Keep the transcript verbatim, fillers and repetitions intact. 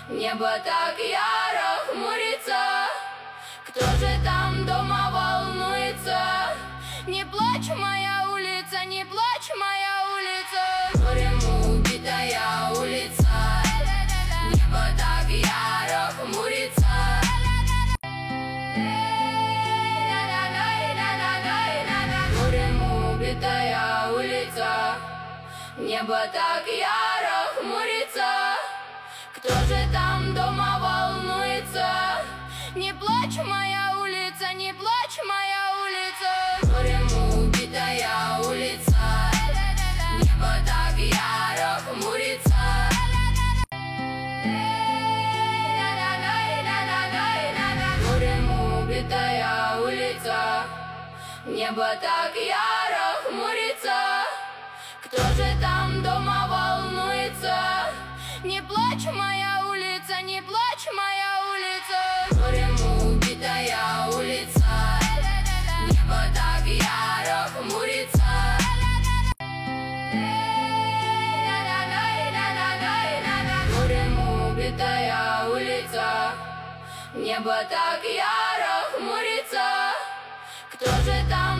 Небо так яро хмурится. Кто же там дома волнуется? Не плачь, моя улица, не плачь, моя улица. Горем убитая улица. Небо так яро хмурится. Горем убитая улица. Небо так яро хмурится. Кто же там дома волнуется? Не плачь, моя улица, не плачь, моя улица. Горем убитая улица. Небо так яро хмурится. Горем убитая улица. Небо так яро хмурится. Кто же там дома волнуется? Не плачь, моя улица, не плачь, моя улица. Горем убитая улица. Небо так яро хмурится. Горем убитая улица. Небо так яро хмурится. Кто же там